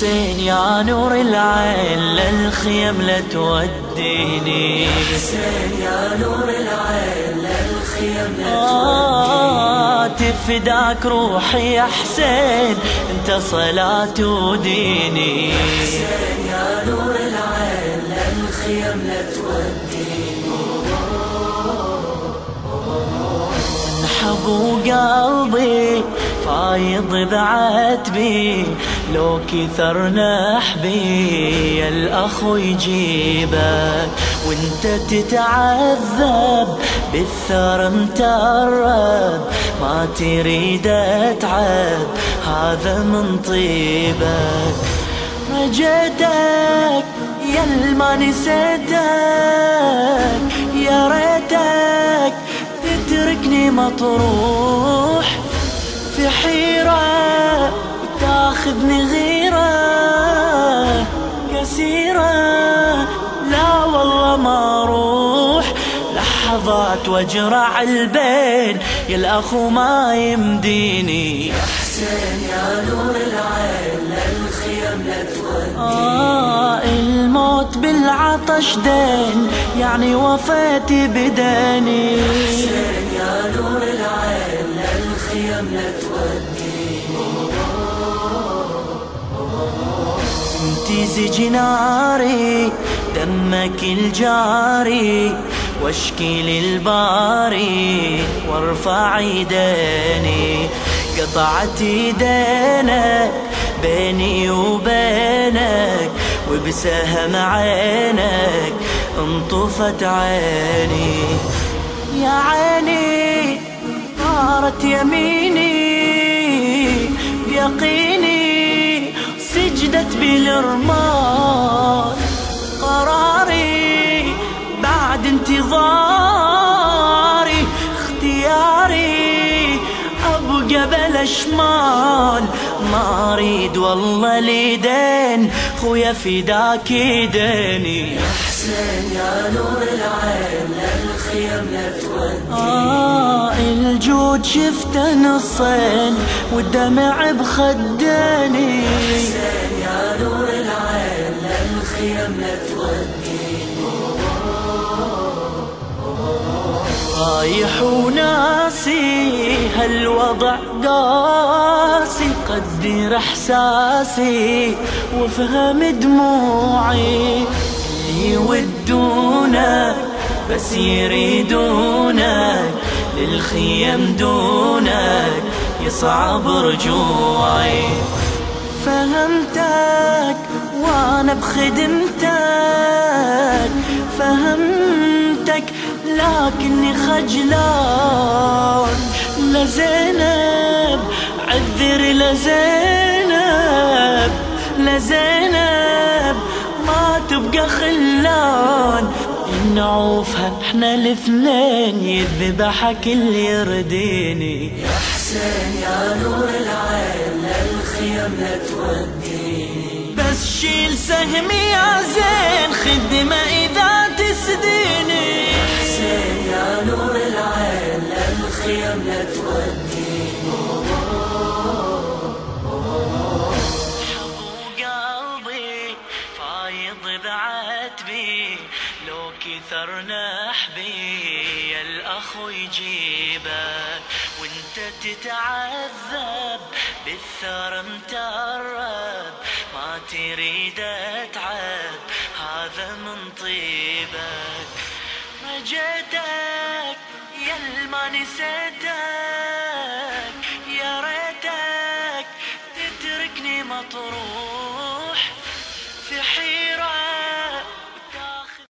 حسين يا نور العين للخيم لا توديني، حسين يا نور العين للخيم لا توديني. تفداك روحي يا حسين انت صلاة وديني. حسين يا نور العين للخيم لا توديني. انحبوا قلبي فايض بعتبي، لو كثر نحبي يا الأخو يجيبك، وانت تتعذب بالثار مترب، ما تريد اتعب هذا من طيبك. رجيتك يا ما نسيتك، يا ريتك تتركني مطروح في حيرة تاخذني غيرة كثيرة. لا والله ما اروح لحظات واجرع البين يا الاخو ما يمديني. يا حسين يا نور العين للخيم لا توديني. الموت بالعطش دين يعني وفيت بداني. يا حسين يا نور العين للخيم لا توديني. امتزج ناري دمك الجاري، واشكي للباري وارفع يديني. قطعت يدينك بيني وبينك، وبسهم عينك انطفت عيني. يا عيني طارت يميني بيقيني، سجدت بالرمال قراري بعد انتظاري. اختياري ابقى بلا شمال، ما اريد والله ليدين خويا فداك يديني. يا حسين يا نور العين للخيم لا توديني. الجود شفته نصين والدمع بخداني. يا حسين يا نور العين للخيم لا توديني. رايح وناسي هالوضع قاسي، قدر احساسي وافهم دموعي. اللي يودونك بس يريدونك، للخيم دونك يصعب رجوعي. فهمتك وانا بخدمتك، فهمتك لكني خجلان. لزينب عذر لزينب، لزينب ما تبقى خلان. نعوفها احنا الاثنين يذبح كل يرديني. يا حسين يا نور العين للخيم لا توديني. بس شيل سهمي يا زين خدمة اذا تسديني. يا حسين يا نور العين للخيم لا توديني. قلبي فايض بعتبي، لو كثر نحبي يا الأخو يجيبك، وانت تتعذب بالثار مترب، ما تريد اتعب هذا من طيبك. رجيتك يا ما نسيتك، يا ريتك تتركني مطروح